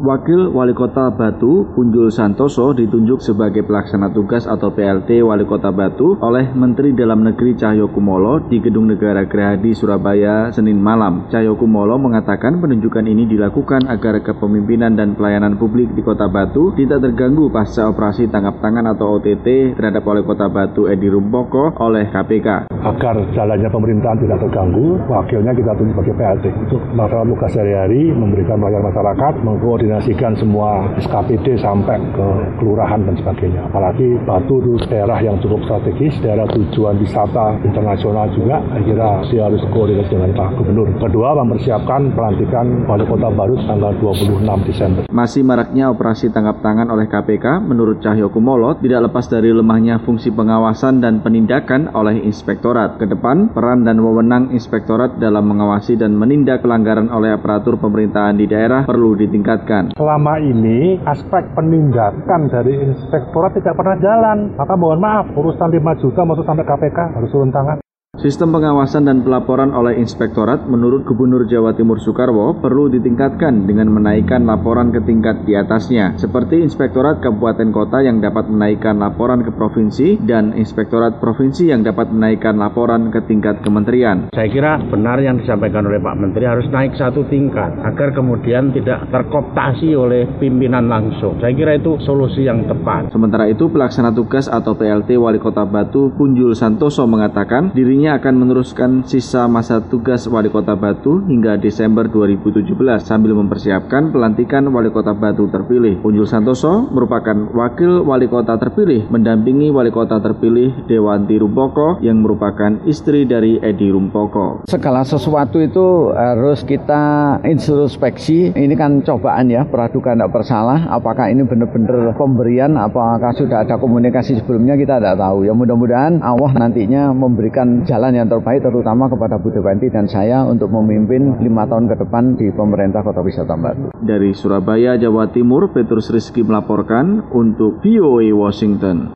Wakil Wali Kota Batu, Punjul Santoso, ditunjuk sebagai pelaksana tugas atau PLT Wali Kota Batu oleh Menteri Dalam Negeri Cahyokumolo di Gedung Negara Gerahadi, Surabaya, Senin malam. Cahyokumolo mengatakan penunjukan ini dilakukan agar kepemimpinan dan pelayanan publik di Kota Batu tidak terganggu pasca operasi tangkap tangan atau OTT terhadap Wali Kota Batu Edi Rumpoko oleh KPK. Agar jalannya pemerintahan tidak terganggu, wakilnya kita tunjuk sebagai PLT untuk melaksanakan tugas sehari-hari, memberikan pelayanan masyarakat, mengkoordinasikan semua SKPD sampai ke kelurahan dan sebagainya. Apalagi Batu itu daerah yang cukup strategis, daerah tujuan wisata internasional juga. Saya kira dia harus koordinasi dengan Pak Gubernur. Kedua, mempersiapkan pelantikan Wali Kota baru tanggal 26 Desember. Masih maraknya operasi tangkap tangan oleh KPK, menurut Cahyokumolo tidak lepas dari lemahnya fungsi pengawasan dan penindakan oleh inspektorat. Kedepan, peran dan wewenang inspektorat dalam mengawasi dan menindak pelanggaran oleh aparatur pemerintahan di daerah perlu ditingkatkan. Selama ini aspek penindakan dari inspektorat tidak pernah jalan. Maka mohon maaf, urusan 5 juta masuk sampai KPK harus turun tangan. Sistem pengawasan dan pelaporan oleh inspektorat menurut Gubernur Jawa Timur Soekarwo perlu ditingkatkan dengan menaikkan laporan ke tingkat di atasnya, seperti inspektorat kabupaten kota yang dapat menaikkan laporan ke provinsi dan inspektorat provinsi yang dapat menaikkan laporan ke tingkat kementerian. Saya kira benar yang disampaikan oleh Pak Menteri harus naik satu tingkat agar kemudian tidak terkooptasi oleh pimpinan langsung. Saya kira itu solusi yang tepat. Sementara itu, pelaksana tugas atau PLT Wali Kota Batu Punjul Santoso mengatakan dirinya akan meneruskan sisa masa tugas Wali Kota Batu hingga Desember 2017 sambil mempersiapkan pelantikan Wali Kota Batu terpilih. Punjul Santoso merupakan wakil Wali Kota terpilih mendampingi Wali Kota terpilih Dewanti Rumpoko yang merupakan istri dari Edi Rumpoko. Segala sesuatu itu harus kita introspeksi. Ini kan cobaan ya, praduga tidak bersalah. Apakah ini benar-benar pemberian? Apakah sudah ada komunikasi sebelumnya? Kita tidak tahu. Ya mudah-mudahan Allah nantinya memberikan jalan yang terbaik terutama kepada Bu Dewanti dan saya untuk memimpin 5 tahun ke depan di pemerintah Kota Wisata Batu. Dari Surabaya, Jawa Timur, Petrus Rizky melaporkan untuk VOA Washington.